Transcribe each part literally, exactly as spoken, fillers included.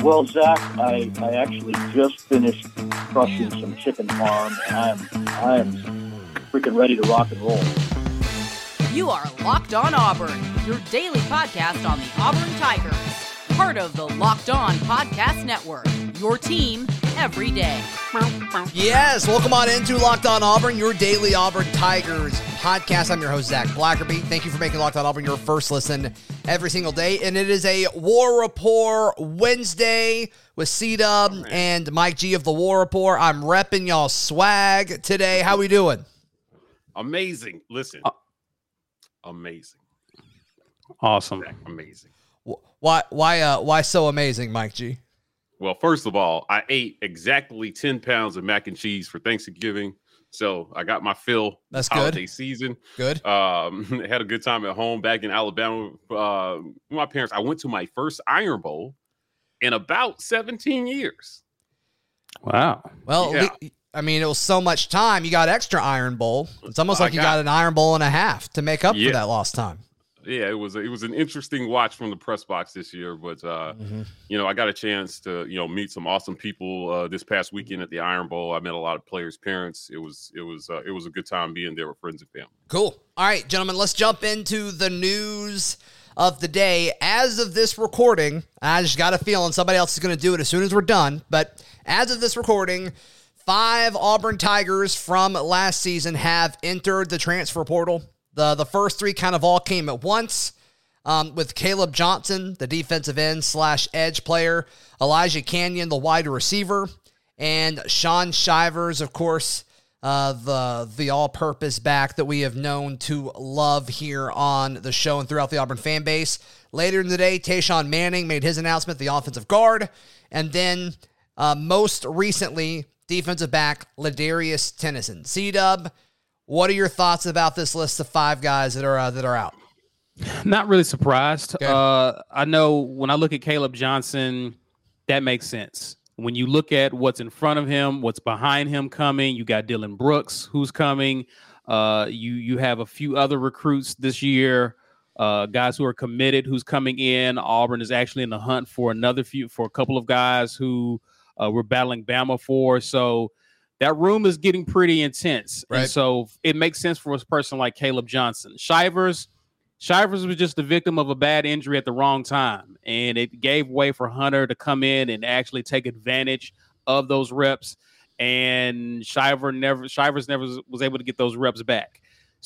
Well, Zach, I, I actually just finished crushing some chicken parm, and I am I am freaking ready to rock and roll. You are Locked On Auburn, your daily podcast on the Auburn Tigers. Part of the Locked On Podcast Network, your team every day. Yes, welcome on into Locked On Auburn, your daily Auburn Tigers podcast. I'm your host, Zach Blackerby. Thank you for making Locked On Auburn your first listen every single day. And it is a War Rapport Wednesday with C-Dub and Mike G of the War Rapport. I'm repping y'all swag today. How we doing? Amazing. Listen. Uh, amazing. Awesome. Zach, amazing. Why, why, uh, why so amazing, Mike G? Well, first of all, I ate exactly ten pounds of mac and cheese for Thanksgiving. So I got my fill. That's holiday good. season. Good. Um, had a good time at home back in Alabama. Uh, my parents, I went to my first Iron Bowl in about seventeen years. Wow. Well, yeah. we, I mean, it was so much time. You got extra Iron Bowl. It's almost like I you got, got an Iron Bowl and a half to make up yeah. for that lost time. Yeah, it was it was an interesting watch from the press box this year, but uh, mm-hmm. you know, I got a chance to you know meet some awesome people uh, this past weekend at the Iron Bowl. I met a lot of players' parents. It was it was uh, it was a good time being there with friends and family. Cool. All right, gentlemen, let's jump into the news of the day. As of this recording, I just got a feeling somebody else is going to do it as soon as we're done. But as of this recording, five Auburn Tigers from last season have entered the transfer portal. The the first three kind of all came at once um, with Caleb Johnson, the defensive end slash edge player, Elijah Canyon, the wide receiver, and Shaun Shivers, of course, uh, the, the all-purpose back that we have known to love here on the show and throughout the Auburn fan base. Later in the day, Tayshawn Manning made his announcement, the offensive guard. And then uh, most recently, defensive back Ladarius Tennyson. C-Dub, what are your thoughts about this list of five guys that are uh, that are out? Not really surprised. Okay. Uh, I know when I look at Caleb Johnson, that makes sense. When you look at what's in front of him, what's behind him coming, you got Dylan Brooks who's coming. Uh, you you have a few other recruits this year, uh, guys who are committed who's coming in. Auburn is actually in the hunt for another few for a couple of guys who uh, we're battling Bama for. So that room is getting pretty intense. Right. And so it makes sense for a person like Caleb Johnson. Shivers, Shivers was just the victim of a bad injury at the wrong time. And it gave way for Hunter to come in and actually take advantage of those reps. And Shiver never, Shivers never was able to get those reps back.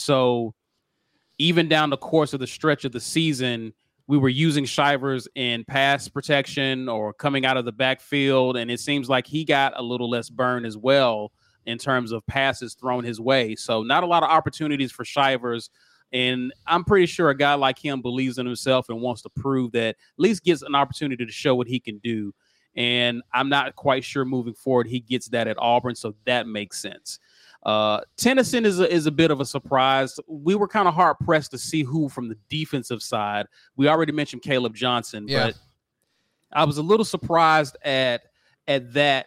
So even down the course of the stretch of the season, we were using Shivers in pass protection or coming out of the backfield, and it seems like he got a little less burn as well in terms of passes thrown his way. So not a lot of opportunities for Shivers, and I'm pretty sure a guy like him believes in himself and wants to prove that, at least gets an opportunity to show what he can do. And I'm not quite sure moving forward he gets that at Auburn, so that makes sense. Uh, Tennyson is a, is a bit of a surprise. We were kind of hard pressed to see who from the defensive side. We already mentioned Caleb Johnson, yeah. but I was a little surprised at at that.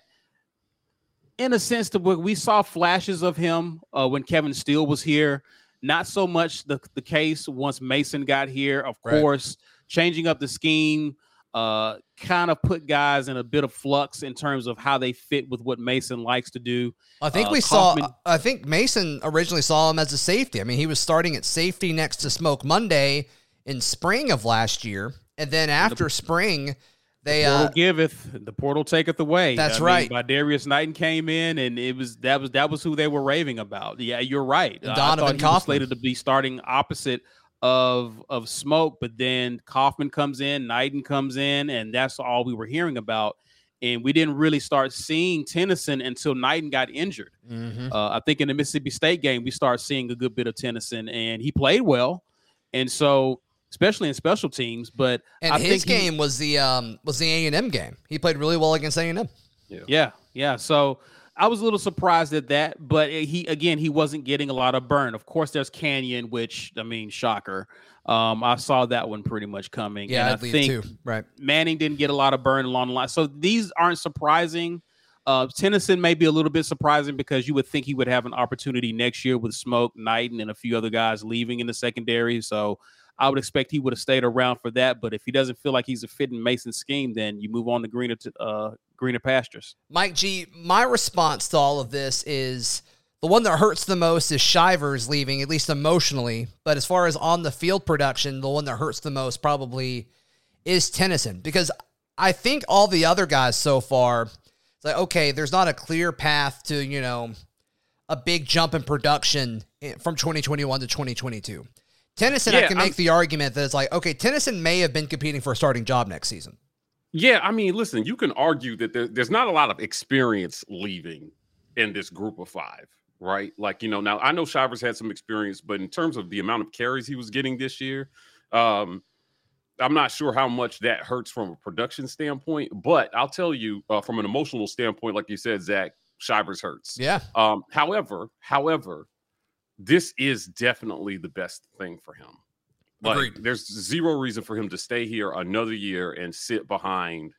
In a sense, that we saw flashes of him uh, when Kevin Steele was here. Not so much the, the case once Mason got here. Of Right. course, changing up the scheme uh, kind of put guys in a bit of flux in terms of how they fit with what Mason likes to do. I think uh, we Kaufman, saw, I think Mason originally saw him as a safety. I mean, he was starting at safety next to Smoke Monday in spring of last year. And then after the, spring, they, the portal uh, giveth, the portal taketh away. That's I right. Mean, Darius Knighton came in and it was, that was, that was who they were raving about. Yeah, you're right. And Uh, Donovan I thought he Kaufman was slated to be starting opposite of of Smoke, but then Kaufman comes in, Knighton comes in, and that's all we were hearing about. And we didn't really start seeing Tennyson until Knighton got injured. Mm-hmm. Uh, I think in the Mississippi State game, we started seeing a good bit of Tennyson, and he played well. And so, especially in special teams, but and I his think he, game was the um was the A and M game. He played really well against A and M. Yeah. Yeah, yeah. So I was a little surprised at that, but he again he wasn't getting a lot of burn. Of course, there's Canyon, which I mean, shocker. Um, I saw that one pretty much coming. Yeah, and I I believe think too. Right. Manning didn't get a lot of burn along the line. So these aren't surprising. Uh, Tennyson may be a little bit surprising because you would think he would have an opportunity next year with Smoke, Knighton, and a few other guys leaving in the secondary. So I would expect he would have stayed around for that. But if he doesn't feel like he's a fit in Mason's scheme, then you move on to greener to, uh, greener pastures. Mike G, my response to all of this is the one that hurts the most is Shivers leaving, at least emotionally. But as far as on the field production, the one that hurts the most probably is Tennyson, because I think all the other guys so far, it's like, okay, there's not a clear path to, you know, a big jump in production from twenty twenty-one to twenty twenty-two. Tennyson, yeah, I can make I'm, the argument that it's like, okay, Tennyson may have been competing for a starting job next season. Yeah, I mean, listen, you can argue that there, there's not a lot of experience leaving in this group of five, right? Like, you know, now I know Shivers had some experience, but in terms of the amount of carries he was getting this year, um, I'm not sure how much that hurts from a production standpoint, but I'll tell you uh, from an emotional standpoint, like you said, Zach, Shivers hurts. Yeah. Um, however, however, this is definitely the best thing for him. Like, Agreed. There's zero reason for him to stay here another year and sit behind,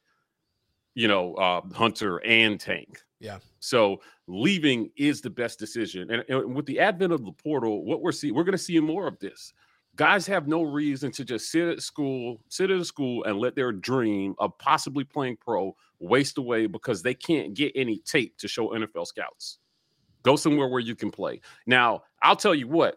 you know, uh, Hunter and Tank. Yeah. So leaving is the best decision. And, and with the advent of the portal, what we're seeing, we're going to see more of this. Guys have no reason to just sit at school, sit at a school and let their dream of possibly playing pro waste away because they can't get any tape to show N F L scouts. Go somewhere where you can play. Now, I'll tell you what,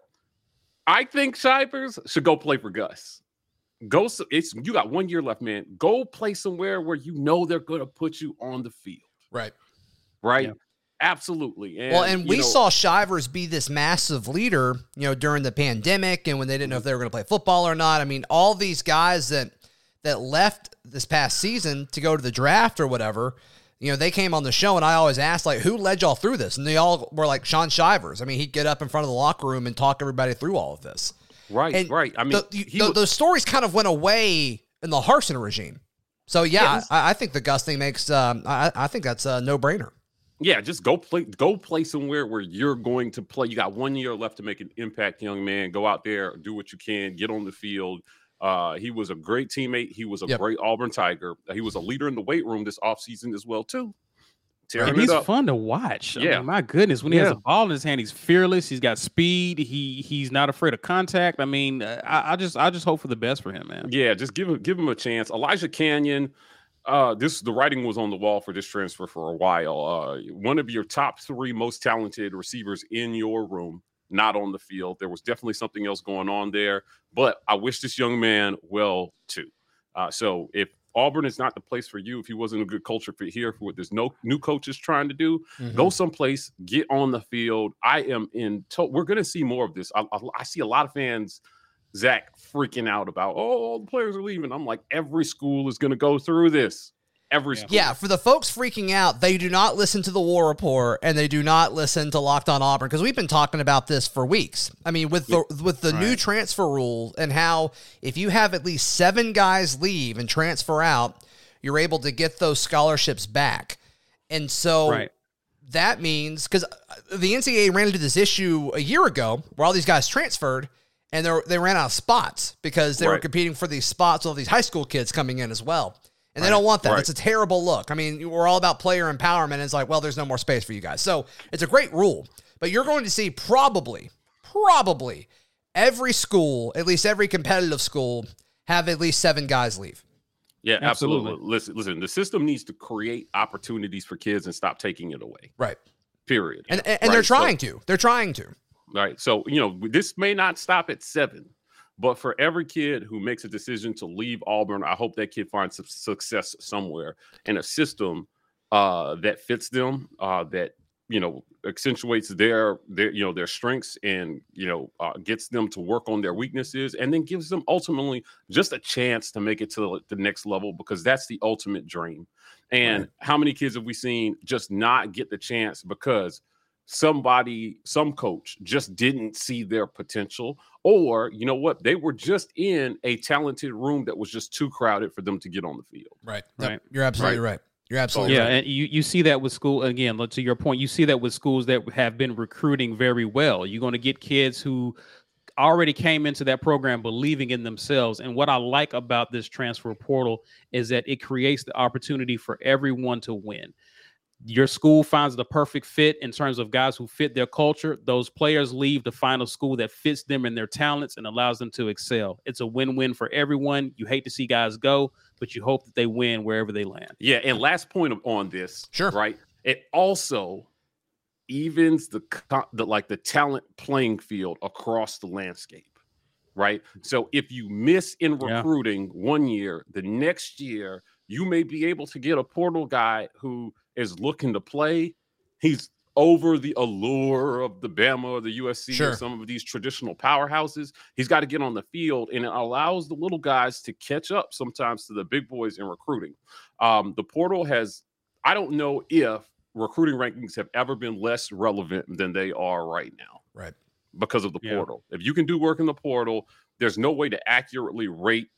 I think Shivers should go play for Gus. Go, it's you got one year left, man. Go play somewhere where you know they're going to put you on the field. Right. Right. Yeah. Absolutely. And, well, and we know, saw Shivers be this massive leader, you know, during the pandemic and when they didn't know if they were going to play football or not. I mean, all these guys that that left this past season to go to the draft or whatever, you know, they came on the show and I always asked, like, who led y'all through this? And they all were like, Shaun Shivers. I mean, he'd get up in front of the locker room and talk everybody through all of this. Right, and right. I mean, the, the, was, those stories kind of went away in the Harsin regime. So, yeah, yeah I, I think the Gus thing makes, um, I, I think that's a no-brainer. Yeah, just go play go play somewhere where you're going to play. You got one year left to make an impact, young man. Go out there, do what you can, get on the field. Uh, he was a great teammate. He was a yep. great Auburn Tiger. He was a leader in the weight room this offseason as well, too. Tearing and he's fun to watch. I yeah. mean, my goodness, when he yeah. has a ball in his hand, he's fearless. He's got speed. He he's not afraid of contact. I mean, I, I just I just hope for the best for him, man. Yeah, just give him give him a chance. Elijah Canyon. Uh, this the writing was on the wall for this transfer for a while. Uh, one of your top three most talented receivers in your room, not on the field. There was definitely something else going on there, but I wish this young man well too. Uh, so if Auburn is not the place for you, if he wasn't a good culture fit here for what there's no new coaches trying to do, mm-hmm. go someplace, get on the field. I am in. To- we're going to see more of this. I, I, I see a lot of fans, Zach, freaking out about, oh, all the players are leaving. I'm like, every school is going to go through this. Every school. Yeah, for the folks freaking out, they do not listen to the War Report and they do not listen to Locked On Auburn because we've been talking about this for weeks. I mean, with the with the right. new transfer rule and how if you have at least seven guys leave and transfer out, you're able to get those scholarships back. And so right. that means, because the N C double A ran into this issue a year ago where all these guys transferred and they they ran out of spots because they right. were competing for these spots with all these high school kids coming in as well. And they right, don't want that. Right. It's a terrible look. I mean, we're all about player empowerment. And it's like, well, there's no more space for you guys. So it's a great rule. But you're going to see probably, probably every school, at least every competitive school, have at least seven guys leave. Yeah, absolutely. absolutely. Listen, listen, the system needs to create opportunities for kids and stop taking it away. Right. Period. And, and, and right? they're trying so, to. They're trying to. Right. So, you know, this may not stop at seven. But for every kid who makes a decision to leave Auburn, I hope that kid finds some success somewhere in a system uh, that fits them, uh, that, you know, accentuates their, their, you know, their strengths and, you know, uh, gets them to work on their weaknesses and then gives them ultimately just a chance to make it to the next level, because that's the ultimate dream. And right. how many kids have we seen just not get the chance because somebody, some coach just didn't see their potential, or, you know what, they were just in a talented room that was just too crowded for them to get on the field. Right. Right. You're absolutely right. right. You're absolutely yeah, right. and you, you see that with school, again, to your point, you see that with schools that have been recruiting very well. You're going to get kids who already came into that program believing in themselves. And what I like about this transfer portal is that it creates the opportunity for everyone to win. your school finds the perfect fit in terms of guys who fit their culture. Those players leave to find a school that fits them and their talents and allows them to excel. It's a win-win for everyone. You hate to see guys go, but you hope that they win wherever they land. Yeah, and last point on this, sure, right? It also evens the, the like the talent playing field across the landscape, right? So if you miss in recruiting yeah. one year, the next year you may be able to get a portal guy who is looking to play. He's over the allure of the Bama or the U S C sure. or some of these traditional powerhouses. He's got to get on the field, and it allows the little guys to catch up sometimes to the big boys in recruiting. Um, the portal has, I don't know if recruiting rankings have ever been less relevant than they are right now. Right. Because of the yeah. portal. If you can do work in the portal, there's no way to accurately rate,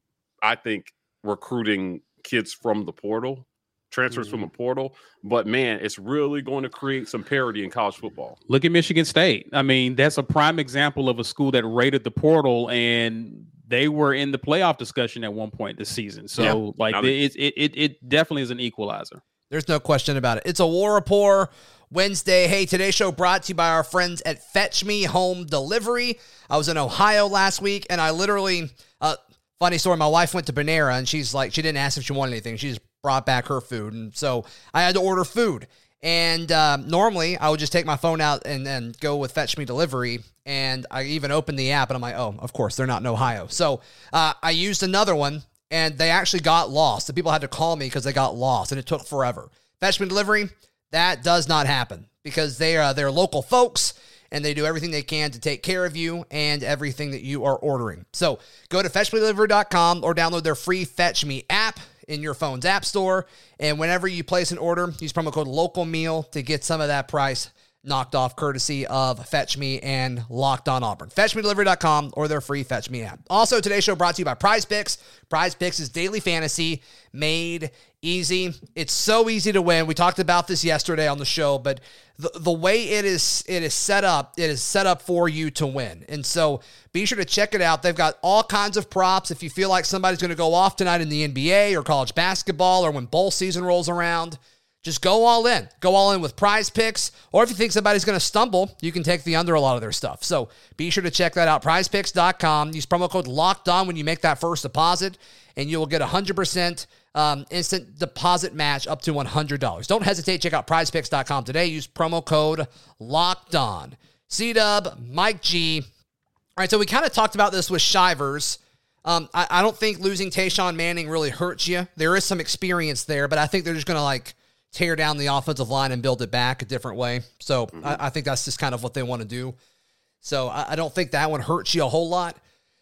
I think, recruiting kids from the portal, transfers mm-hmm. from the portal. But, man, it's really going to create some parity in college football. Look at Michigan State. I mean, that's a prime example of a school that rated the portal, and they were in the playoff discussion at one point this season. So, yeah. like, it, it, it, it definitely is an equalizer. There's no question about it. It's a War Rapport Wednesday. Hey, today's show brought to you by our friends at Fetch Me Home Delivery. I was in Ohio last week, and I literally, uh, funny story, my wife went to Panera, and she's like, she didn't ask if she wanted anything. She just brought back her food, and so I had to order food. And um, normally, I would just take my phone out and then go with Fetch Me Delivery, and I even opened the app, and I'm like, oh, of course, they're not in Ohio. So uh, I used another one, and they actually got lost. The people had to call me because they got lost, and it took forever. Fetch Me Delivery, that does not happen because they are they're local folks, and they do everything they can to take care of you and everything that you are ordering. So go to fetch me delivery dot com or download their free Fetch Me app in your phone's app store, and whenever you place an order, use promo code LOCALMEAL to get some of that price knocked off, courtesy of Fetch Me and Locked On Auburn. fetch me delivery dot com or their free Fetch Me app. Also, today's show brought to you by Prize Picks. Prize Picks is daily fantasy made easy. It's so easy to win. We talked about this yesterday on the show, but the, the way it is it is set up, it is set up for you to win. And so be sure to check it out. They've got all kinds of props. If you feel like somebody's going to go off tonight in the N B A or college basketball or when bowl season rolls around, just go all in. Go all in with Prize Picks. Or if you think somebody's going to stumble, you can take the under a lot of their stuff. So be sure to check that out. prize picks dot com. Use promo code LOCKEDON when you make that first deposit, and you will get a one hundred percent um, instant deposit match up to one hundred dollars. Don't hesitate. Check out prize picks dot com today. Use promo code LOCKEDON. C-Dub, Mike G. All right, so we kind of talked about this with Shivers. Um, I, I don't think losing Tayshawn Manning really hurts you. There is some experience there, but I think they're just going to, like, tear down the offensive line and build it back a different way. So mm-hmm. I, I think that's just kind of what they want to do. So I, I don't think that one hurts you a whole lot.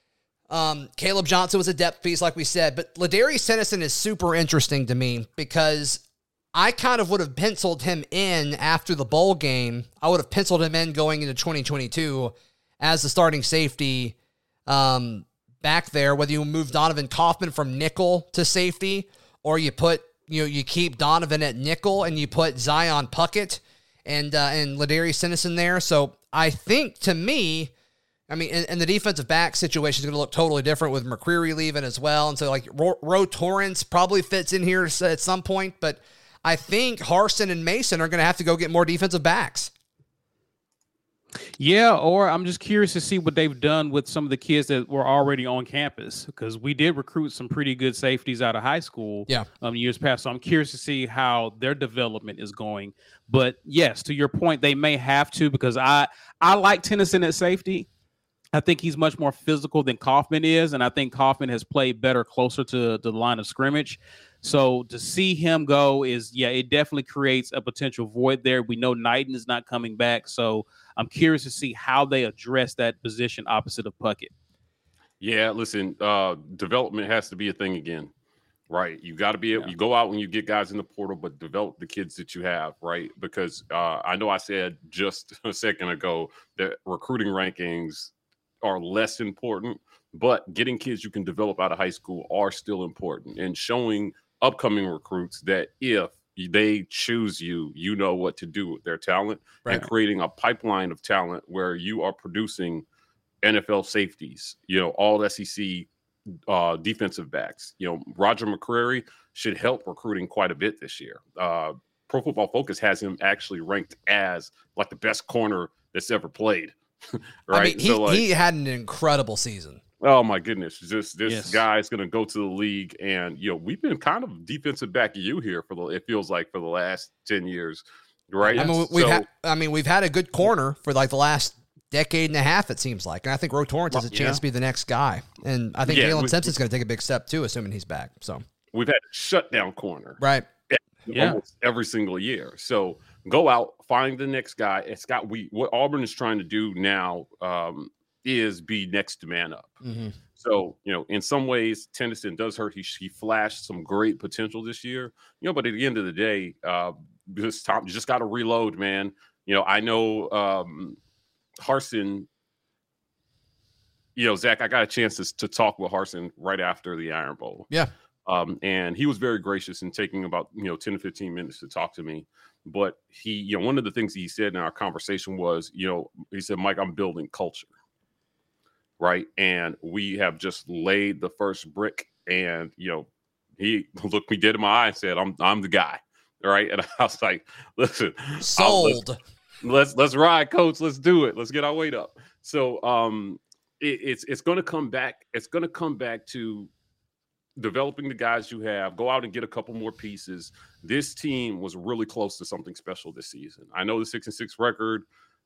Um, Caleb Johnson was a depth piece, like we said, but Ladarius Tennyson is super interesting to me because I kind of would have penciled him in after the bowl game. I would have penciled him in going into twenty twenty-two as the starting safety um, back there, whether you move Donovan Kaufman from nickel to safety or you put You know, you keep Donovan at nickel and you put Zion Puckett and uh, and Ladarius Tennyson there. So I think, to me, I mean, and, and the defensive back situation is going to look totally different with McCreary leaving as well. And so, like, Ro, Ro Torrance probably fits in here at some point. But I think Harsin and Mason are going to have to go get more defensive backs. Yeah, or I'm just curious to see what they've done with some of the kids that were already on campus, because we did recruit some pretty good safeties out of high school yeah. um, years past. So I'm curious to see how their development is going. But yes, to your point, they may have to, because I I like Tennyson at safety. I think he's much more physical than Kaufman is, and I think Kaufman has played better closer to, to the line of scrimmage. So to see him go is, yeah, it definitely creates a potential void there. We know Knighton is not coming back, so I'm curious to see how they address that position opposite of Puckett. Yeah, listen, uh, development has to be a thing again, right? You got to be able, Yeah. you go out when you get guys in the portal, but develop the kids that you have, right? Because uh, I know I said just a second ago that recruiting rankings are less important, but getting kids you can develop out of high school are still important, and showing upcoming recruits that if they choose you, you know what to do with their talent, right. and creating a pipeline of talent where you are producing N F L safeties, you know, all S E C uh, defensive backs. You know, Roger McCreary should help recruiting quite a bit this year. Uh, Pro Football Focus has him actually ranked as like the best corner that's ever played. Right? I mean, he, so, like, he had an incredible season. Oh my goodness! Just this Yes. guy is going to go to the league, and you know we've been kind of defensive back of you here for the. It feels like for the last ten years, right? I mean, we've So- had, I mean, we've had a good corner for like the last decade and a half. It seems like, and I think Ro Torrance has a Well, chance yeah. to be the next guy, and I think Yeah, Jalen we- Simpson's going to take a big step too, assuming he's back. So, we've had a shutdown corner right, Yeah. almost every single year. So go out, find the next guy. It's got we what Auburn is trying to do now um, is be next to man up. mm-hmm. So, you know, in some ways, Tennyson does hurt. He, he flashed some great potential this year, you know, but at the end of the day, uh, this time you just got to reload, man. You know, I know um, Harsin, you know, Zach, I got a chance to, to talk with Harsin right after the Iron Bowl. Yeah. Um, and he was very gracious in taking about, you know, ten to fifteen minutes to talk to me. But he, you know, one of the things he said in our conversation was, you know, he said, Mike, I'm building culture. Right. And we have just laid the first brick. And, you know, he looked me dead in my eye and said, I'm I'm the guy. Right. And I was like, listen, I'll- sold. Let's, let's let's ride, coach. Let's do it. Let's get our weight up. So um it, it's it's gonna come back. It's gonna come back to developing the guys you have. Go out and get a couple more pieces. This team was really close to something special this season. I know the six and six record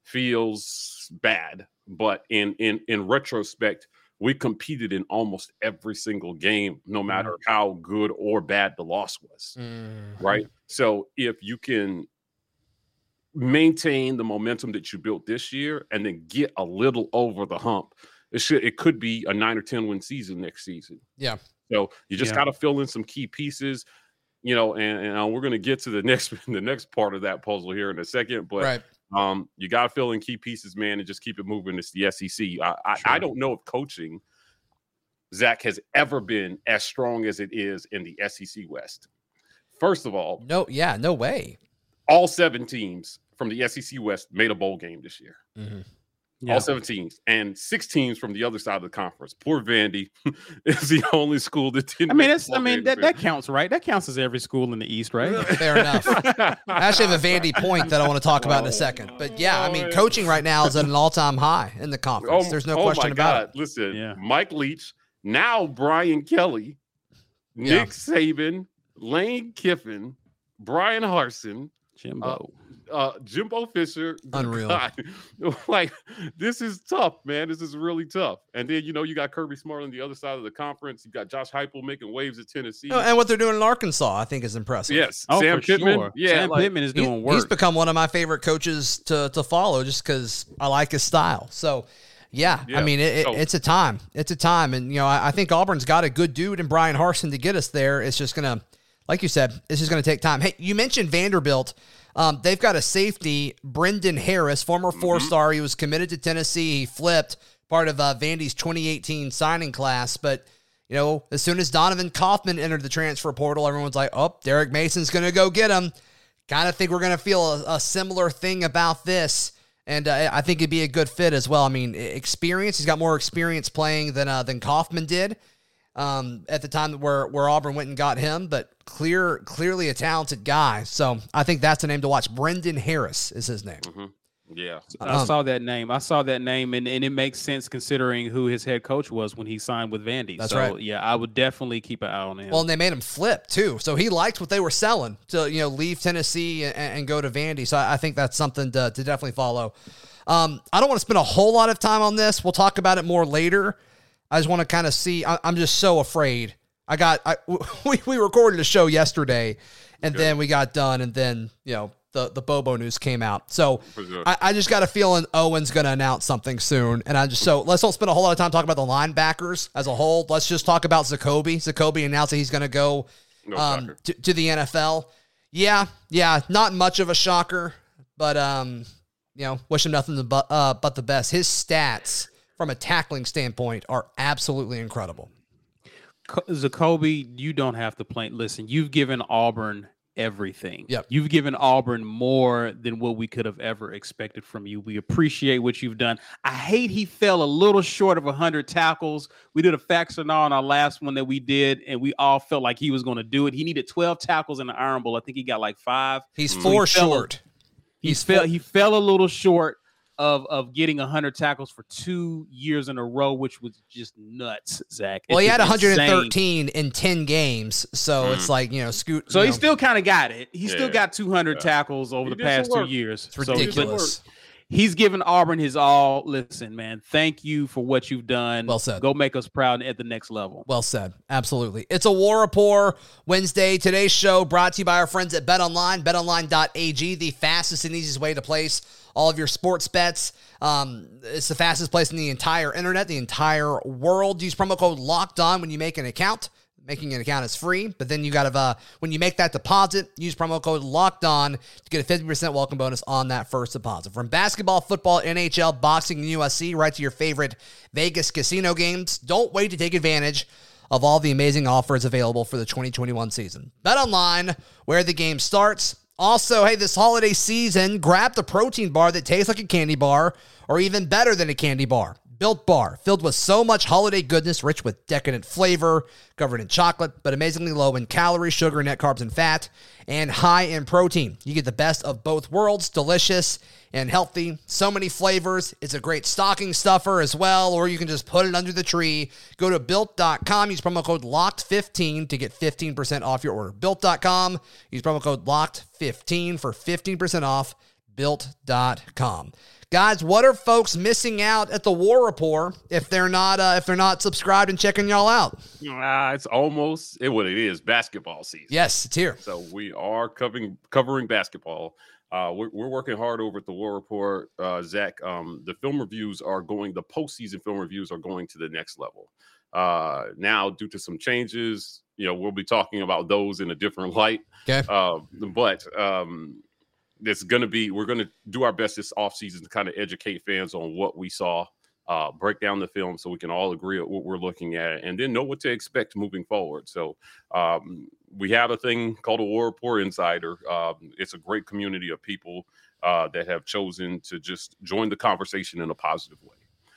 feels bad, but in in in retrospect, we competed in almost every single game, no matter how good or bad the loss was. Mm-hmm. Right. So if you can maintain the momentum that you built this year and then get a little over the hump, it should it could be a nine or ten win season next season. Yeah. So you just Yeah. got to fill in some key pieces, you know, and, and we're going to get to the next the next part of that puzzle here in a second. But Right. um, you got to fill in key pieces, man, and just keep it moving. It's the S E C. I, I, Sure. I don't know if coaching, Zach, has ever been as strong as it is in the S E C West. First of all, No. Yeah. No way. all seven teams from the S E C West made a bowl game this year. Mm-hmm. Yeah. All seven teams, and six teams from the other side of the conference. Poor Vandy is the only school that didn't. I mean, make the that's. I bowl mean, game that, this that counts, right? That counts as every school in the East, right? Fair enough. year. I actually have a Vandy point that I want to talk about in a second. But yeah, I mean, coaching right now is at an all-time high in the conference. Oh, There's no oh question my about God. it. Listen, Yeah. Mike Leach, now Brian Kelly, Yeah. Nick Saban, Lane Kiffin, Brian Harsin, Jimbo. uh, Jimbo Fisher. Unreal. God. Like, this is tough, man. This is really tough. And then, you know, you got Kirby Smart on the other side of the conference. You got Josh Heupel making waves at Tennessee. Oh, and what they're doing in Arkansas, I think, is impressive. Yes. oh, Sam for Pittman. sure. Yeah. Sam like, Pittman is He- doing work. he's become one of my favorite coaches to to follow just because I like his style. So, yeah, Yeah. I mean, it, it, So- it's a time. It's a time. And, you know, I, I think Auburn's got a good dude in Brian Harsin to get us there. It's just going to, like you said, it's just going to take time. Hey, you mentioned Vanderbilt. Um, they've got a safety, Brendan Harris, former four-star. He was committed to Tennessee. He flipped, part of uh, Vandy's twenty eighteen signing class. But, you know, as soon as Donovan Kaufman entered the transfer portal, everyone's like, oh, Derek Mason's going to go get him. Kind of think we're going to feel a, a similar thing about this. And uh, I think it'd be a good fit as well. I mean, experience. He's got more experience playing than uh, than Kaufman did um, at the time where, where Auburn went and got him. But clear, clearly a talented guy. So I think that's the name to watch. Brendan Harris is his name. Yeah. I Um, saw that name. I saw that name, and, and it makes sense considering who his head coach was when he signed with Vandy. That's so, right. yeah, I would definitely keep an eye on him. Well, and they made him flip too. So he liked what they were selling to, you know, leave Tennessee and, and go to Vandy. So I, I think that's something to, to definitely follow. Um, I don't want to spend a whole lot of time on this. We'll talk about it more later. I just want to kind of see. I, I'm just so afraid. I got, I, we, we recorded a show yesterday and then we got done and then, you know, the, the Bobo news came out. So For sure. I, I just got a feeling Owen's going to announce something soon. And I just, so let's don't spend a whole lot of time talking about the linebackers as a whole. Let's just talk about Zacoby. Zacoby announced that he's going to go No um, shocker. to, to the N F L. Yeah. Yeah. Not much of a shocker, but, um, you know, wish him nothing but, uh, but the best. His stats from a tackling standpoint are absolutely incredible. Co- Zacoby, you don't have to play. Listen, you've given Auburn everything. Yep. You've given Auburn more than what we could have ever expected from you. We appreciate what you've done. I hate he fell a little short of one hundred tackles. We did a facts or not on our last one that we did, and we all felt like he was going to do it. He needed twelve tackles in the Iron Bowl. I think he got like five. He's So four he fell a- short. He He's fell. four- He fell a little short of of getting one hundred tackles for two years in a row, which was just nuts, Zach. Well, It's he had just one hundred insane. thirteen in ten games, so Mm. it's like, you know, scoot. So you he know, still kind of got it. He still Yeah. got two hundred Yeah. tackles over He the did some past two work. years. it's So, but ridiculous. he's given Auburn his all. Listen, man, thank you for what you've done. Well said. Go make us proud at the next level. Well said. Absolutely. It's a War Rapport Wednesday. Today's show brought to you by our friends at BetOnline, bet online dot a g, the fastest and easiest way to place all of your sports bets. Um, it's the fastest place in the entire internet, the entire world. Use promo code Locked On when you make an account. Making an account is free, but then you got to, uh, when you make that deposit, use promo code Locked On to get a fifty percent welcome bonus on that first deposit. From basketball, football, N H L, boxing, and U F C, right to your favorite Vegas casino games. Don't wait to take advantage of all the amazing offers available for the twenty twenty-one season. BetOnline, where the game starts. Also, hey, this holiday season, grab the protein bar that tastes like a candy bar, or even better than a candy bar. Built Bar, filled with so much holiday goodness, rich with decadent flavor, covered in chocolate, but amazingly low in calories, sugar, net carbs, and fat, and high in protein. You get the best of both worlds, delicious and healthy. So many flavors. It's a great stocking stuffer as well, or you can just put it under the tree. Go to built dot com, use promo code locked fifteen to get fifteen percent off your order. built dot com, use promo code locked fifteen for fifteen percent off. built dot com. Guys, what are folks missing out at the War Rapport if they're not uh, if they're not subscribed and checking y'all out? Ah, it's almost it, what it is basketball season. Yes, it's here. So we are covering covering basketball. Uh, we're, we're working hard over at the War Report, uh, Zach. Um, the film reviews are going. The postseason film reviews are going to the next level. Uh, now, due to some changes, you know, we'll be talking about those in a different light. Okay. Uh, but um, it's going to be. We're going to do our best this offseason to kind of educate fans on what we saw. Uh, break down the film so we can all agree at what we're looking at and then know what to expect moving forward. So um, we have a thing called a War Report Insider. Um, it's a great community of people uh, that have chosen to just join the conversation in a positive way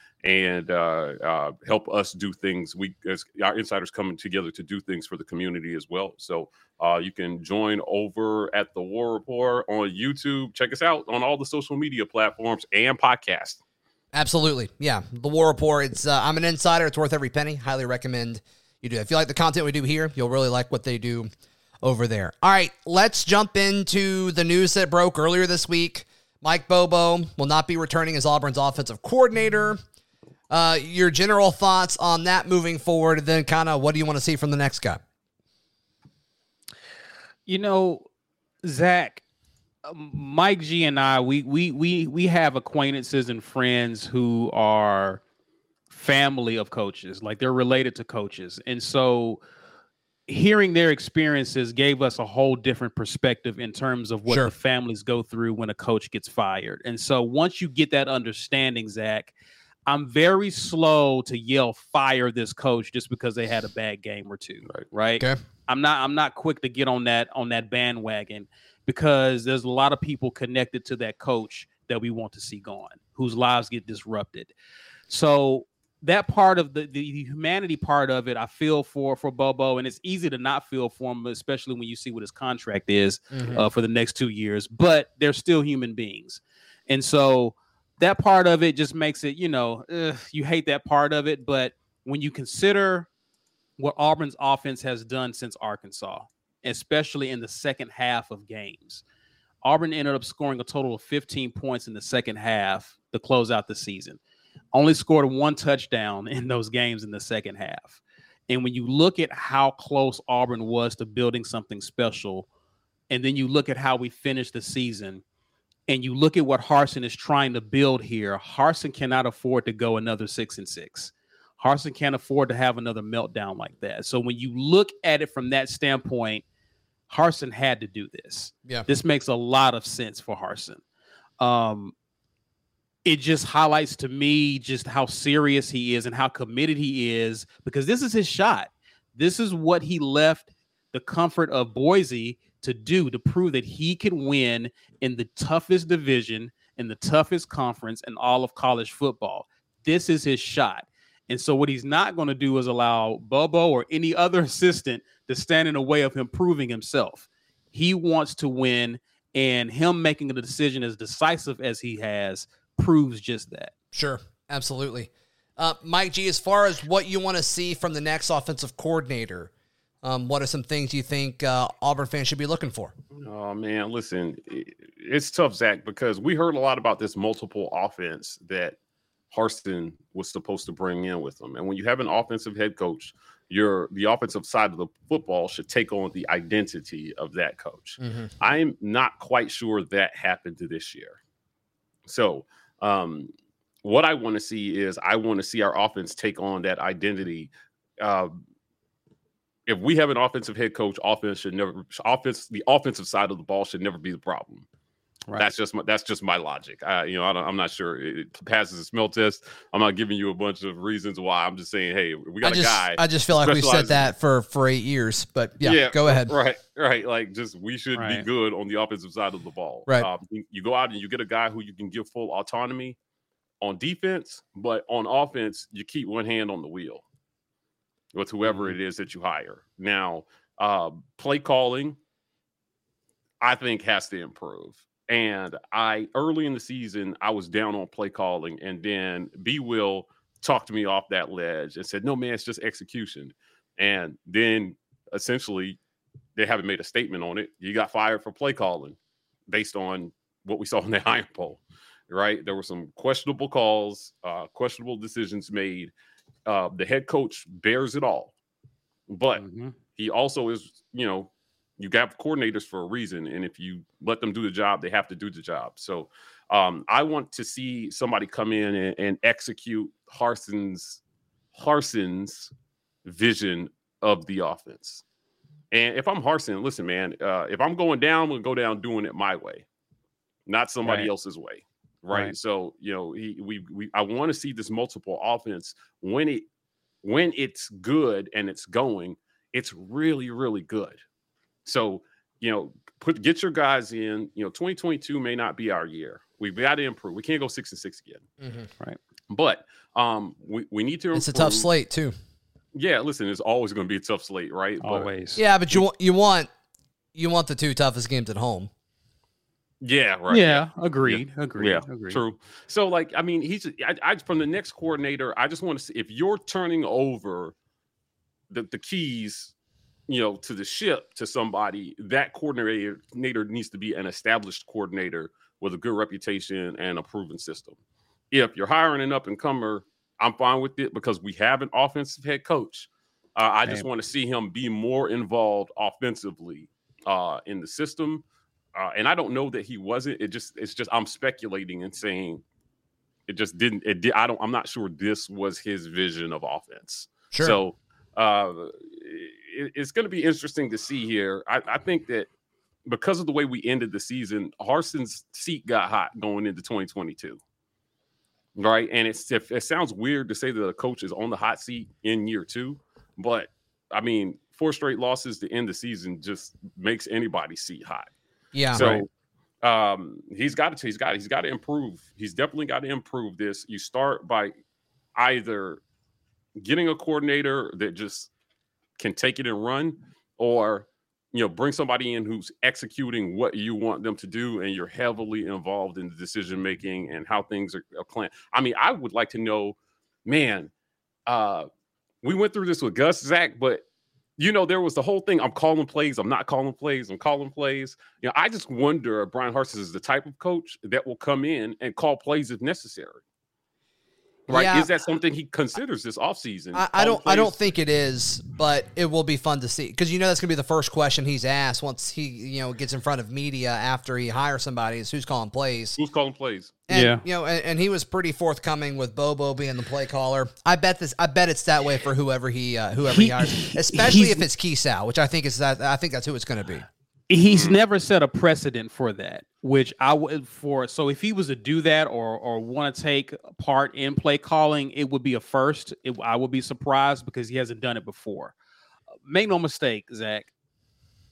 and uh, uh, help us do things. We, as our insiders, coming together to do things for the community as well. So uh, you can join over at the War Report on YouTube. Check us out on all the social media platforms and podcasts. Absolutely. Yeah. The War Report. It's uh, I'm an insider. It's worth every penny. Highly recommend you do. If you like the content we do here, you'll really like what they do over there. All right. Let's jump into the news that broke earlier this week. Mike Bobo will not be returning as Auburn's offensive coordinator. Uh, your general thoughts on that moving forward, and then kind of what do you want to see from the next guy? You know, Zach, Mike G and I, we we we we have acquaintances and friends who are family of coaches, like they're related to coaches, and so hearing their experiences gave us a whole different perspective in terms of what Sure. the families go through when a coach gets fired. And so once you get that understanding, Zach, I'm very slow to yell fire this coach just because they had a bad game or two, Right. right? Okay. I'm not I'm not quick to get on that on that bandwagon because there's a lot of people connected to that coach that we want to see gone, whose lives get disrupted. So that part of the, the humanity part of it, I feel for for Bobo, and it's easy to not feel for him, especially when you see what his contract is Mhm. uh, for the next two years. But they're still human beings, and so that part of it just makes it, you know, ugh, you hate that part of it. But when you consider what Auburn's offense has done since Arkansas, especially in the second half of games, Auburn ended up scoring a total of fifteen points in the second half to close out the season. Only scored one touchdown in those games in the second half. And when you look at how close Auburn was to building something special, and then you look at how we finished the season, and you look at what Harsin is trying to build here, Harsin cannot afford to go another six and six. Harsin can't afford to have another meltdown like that. So when you look at it from that standpoint, Harsin had to do this. Yeah. This makes a lot of sense for Harsin. Um, it just highlights to me just how serious he is and how committed he is, because this is his shot. This is what he left the comfort of Boise to do to prove that he can win in the toughest division, in the toughest conference in all of college football. This is his shot. And so what he's not going to do is allow Bobo or any other assistant to stand in the way of him proving himself. He wants to win, and him making a decision as decisive as he has proves just that. Sure, absolutely. Uh, Mike G, as far as what you want to see from the next offensive coordinator, um, what are some things you think uh, Auburn fans should be looking for? Oh, man, listen, it's tough, Zach, because we heard a lot about this multiple offense that Harsin was supposed to bring in with them. And when you have an offensive head coach, your the offensive side of the football should take on the identity of that coach. Mm-hmm. I'm not quite sure that happened this year. So um, what I want to see is I want to see our offense take on that identity. Uh, if we have an offensive head coach, offense should never offense the offensive side of the ball should never be the problem. Right. That's just my, that's just my logic. I, you know, I don't, I'm not sure it passes a smell test. I'm not giving you a bunch of reasons why. I'm just saying, hey, we got I just, a guy. I just feel like we've said that for, for eight years. But yeah, yeah, go ahead. Right, right. Like, just we should right. be good on the offensive side of the ball. Right. Um, you, you go out and you get a guy who you can give full autonomy on defense, but on offense, you keep one hand on the wheel with whoever mm-hmm. it is that you hire. Now, uh, play calling, I think, has to improve. And I, early in the season, I was down on play calling, and then B. Will talked me off that ledge and said, no, man, it's just execution. And then essentially they haven't made a statement on it. You got fired for play calling based on what we saw in the Iron Bowl, right? There were some questionable calls, uh, questionable decisions made. Uh, the head coach bears it all, but mm-hmm. he also is, you know, you got coordinators for a reason, and if you let them do the job, they have to do the job. So um, I want to see somebody come in and, and execute Harsin's Harsin's vision of the offense. And if I'm Harsin, listen, man, uh, if I'm going down, I'm going to go down doing it my way, not somebody right. else's way, right? right? So you know, he, we we I want to see this multiple offense when it when it's good and it's going, it's really really good. So, you know, put get your guys in. You know, twenty twenty-two may not be our year. We've got to improve. We can't go six and six again, mm-hmm. right? But um, we, we need to improve. It's a tough slate too. Yeah, listen, it's always going to be a tough slate, right? Always. But, yeah, but you want you want you want the two toughest games at home. Yeah, right. Yeah, agreed. Yeah. Agreed. Yeah, agreed. True. So, like, I mean, he's I, I from the next coordinator. I just want to see if you're turning over the the keys, you know, to the ship to somebody, that coordinator needs to be an established coordinator with a good reputation and a proven system. If you're hiring an up-and-comer, I'm fine with it because we have an offensive head coach. Uh, I just want to see him be more involved offensively uh, in the system. Uh, and I don't know that he wasn't. It just, it's just, I'm speculating and saying it just didn't, it did. I don't, I'm not sure this was his vision of offense. Sure. So, uh, it, it's going to be interesting to see here. I, I think that because of the way we ended the season, Harsin's seat got hot going into twenty twenty-two. Right. And it's, it, it sounds weird to say that a coach is on the hot seat in year two, but I mean, four straight losses to end the season just makes anybody's seat hot. Yeah. So right. um, he's got to, he's got, he's got to improve. He's definitely got to improve this. You start by either getting a coordinator that just can take it and run, or, you know, bring somebody in who's executing what you want them to do, and you're heavily involved in the decision making and how things are, are planned. I mean, I would like to know, man. Uh, we went through this with Gus, Zach, but you know, there was the whole thing. I'm calling plays. I'm not calling plays. I'm calling plays. You know, I just wonder if Brian Harsin is the type of coach that will come in and call plays if necessary. Right? Yeah. Is that something he considers this offseason? I, I don't. Plays? I don't think it is, but it will be fun to see, because you know that's gonna be the first question he's asked once he, you know, gets in front of media after he hires somebody. Is who's calling plays? Who's calling plays? And, yeah. You know, and, and he was pretty forthcoming with Bobo being the play caller. I bet this. I bet it's that way for whoever he uh, whoever he, he hires, especially if it's Keysal, which I think is that. I think that's who it's going to be. He's never set a precedent for that, which I would for. So if he was to do that or or want to take part in play calling, it would be a first. It, I would be surprised because he hasn't done it before. Make no mistake, Zach.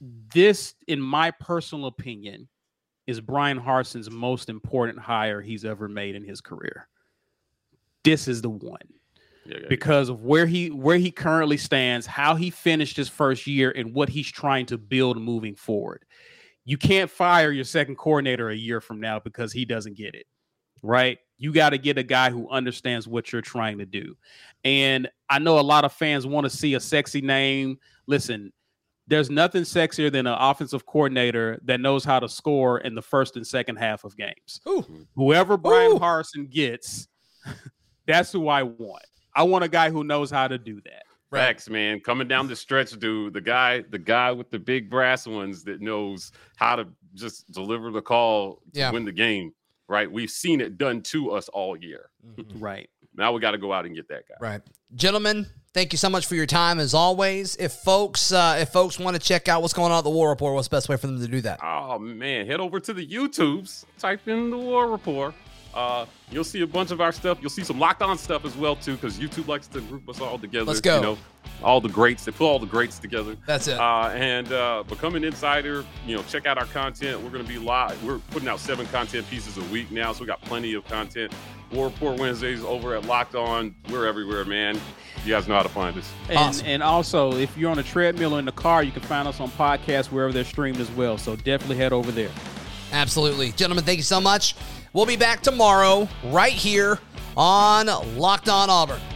this, in my personal opinion, is Brian Harsin's most important hire he's ever made in his career. This is the one. Yeah, yeah, because yeah. of where he where he currently stands, how he finished his first year, and what he's trying to build moving forward. You can't fire your second coordinator a year from now because he doesn't get it, right? You got to get a guy who understands what you're trying to do. And I know a lot of fans want to see a sexy name. Listen, there's nothing sexier than an offensive coordinator that knows how to score in the first and second half of games. Ooh. Whoever Brian Ooh. Harsin gets, that's who I want. I want a guy who knows how to do that. Facts, man. Coming down the stretch, dude. The guy, the guy with the big brass ones that knows how to just deliver the call to yeah. win the game. Right? We've seen it done to us all year. Mm-hmm. Right. Now we got to go out and get that guy. Right. Gentlemen, thank you so much for your time as always. If folks uh, if folks want to check out what's going on at the War Report, what's the best way for them to do that? Oh, man. Head over to the YouTubes. Type in the War Report. Uh, you'll see a bunch of our stuff. You'll see some Locked On stuff as well, too, because YouTube likes to group us all together. Let's go. You know, all the greats. They put all the greats together. That's it. Uh, and uh, become an insider. You know, check out our content. We're going to be live. We're putting out seven content pieces a week now, so we got plenty of content. War Report Wednesdays over at Locked On. We're everywhere, man. You guys know how to find us. And, awesome. and also, if you're on a treadmill or in the car, you can find us on podcasts wherever they're streamed as well. So definitely head over there. Absolutely. Gentlemen, thank you so much. We'll be back tomorrow right here on Locked On Auburn.